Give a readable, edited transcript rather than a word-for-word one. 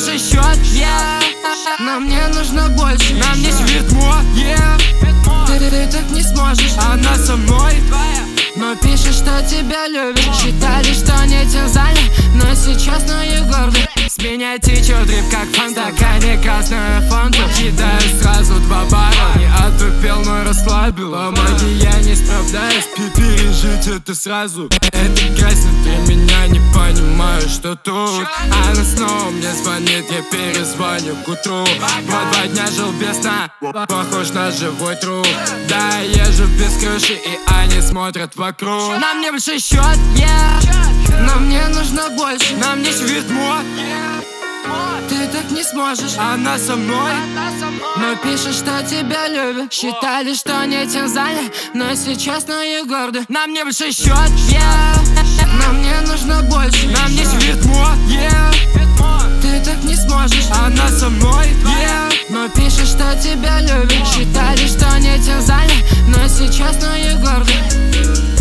большой счет, но мне нужно больше. Нам не светло, ты так не сможешь. Она со мной, но пишет, что тебя любит. Считали, что не терзали, но сейчас ноги горды. С меня течет дрип, как фанта. В стакане красная фанта. Кидаю сразу 2 бара. Не отупел, но расслабил. Помоги, я не справляюсь. Пережить это сразу. Это грязь внутри меня, не понимаю, что тут. Она снова мне звонит, я перезвоню к утру. 2 дня жил без сна, похож на живой труп. Да, я езжу без крыши, и они смотрят вокруг. Нам не большой счет, но мне нужно больше. Нам не светло, ты так не сможешь. Она со мной, но пишет, что тебя любит. Считали, что не терзали, но сейчас ноги горды. Нам не большой счет, но мне нужно больше. Нам не светло, ты так не сможешь. Она со мной, но пишет, что тебя любит. Считали, что не терзали, но сейчас ноги горды.